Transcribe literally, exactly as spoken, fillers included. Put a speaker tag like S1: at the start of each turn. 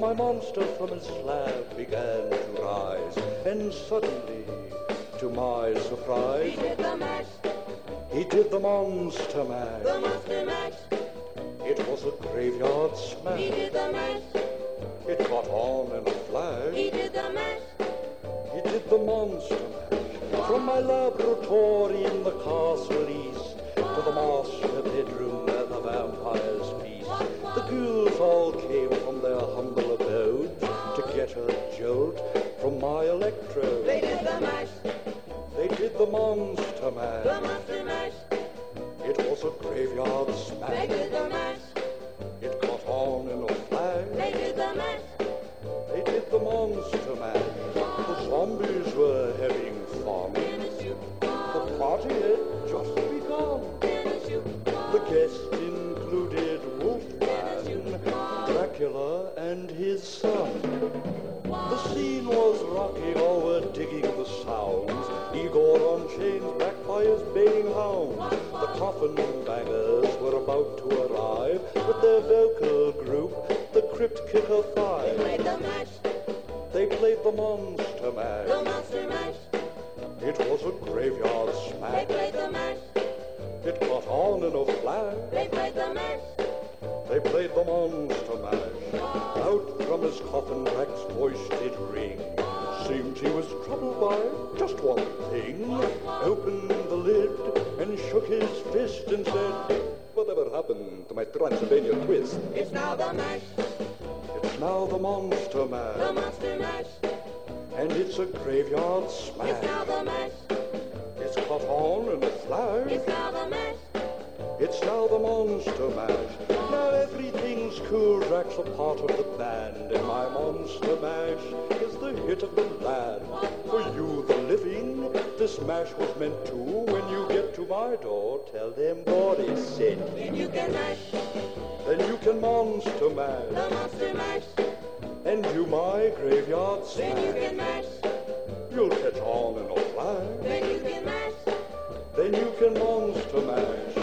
S1: my monster from his slab began to rise, and suddenly, to my surprise,
S2: He did the mash.
S1: He did the monster mash.
S2: The monster mash.
S1: It was a graveyard smash.
S2: He did the mash.
S1: It got on in a flash.
S2: He did the mash.
S1: He did the monster mash. From my laboratory in the castle east to the master bedroom where the vampires feast, the ghouls all came from their humble abode to get a jolt from my electrode.
S2: They did the mash.
S1: They did the monster mash.
S2: The monster mash.
S1: It was a graveyard
S2: They
S1: smash.
S2: did the mash.
S1: It caught on in a flash.
S2: They did the mash.
S1: They did the monster mash. The zombies were having fun.
S2: In a shoot.
S1: The party had just begun.
S2: In a shoot.
S1: The guests included Wolfman, Dracula, and his son. The scene was rocking, all were digging the sounds. Igor on chains, backed by his baying hound. The coffin bangers were about to arrive with their vocal group, the Crypt Kicker
S2: They
S1: Five.
S2: played the mash.
S1: They played the monster mash.
S2: The monster mash.
S1: It was a graveyard
S2: They
S1: smash.
S2: played the mash.
S1: It caught on in a flash.
S2: They played the mash.
S1: They played the monster mash. Out from his coffin, Drac's voice did ring. Seemed he was troubled by just one thing. Opened the lid and shook his fist and said, "Whatever happened to my Transylvania twist?"
S2: It's now the mash.
S1: It's now the monster
S2: The
S1: mash.
S2: monster mash.
S1: And it's a graveyard
S2: It's
S1: smash.
S2: now the mash.
S1: It's caught on in a flash.
S2: It's now the mash.
S1: It's now the monster mash. Now everything's cool. Drac's a part of the band, and my monster mash is the hit of the land. For you, the living, this mash was meant to. When you get to my door, tell them Boris sent me.
S2: Then you can mash.
S1: Then you can monster mash,
S2: The monster mash.
S1: and do my graveyard
S2: Then you
S1: smash.
S2: can mash.
S1: You'll catch on in a flash.
S2: Then you can mash.
S1: Then you can monster mash.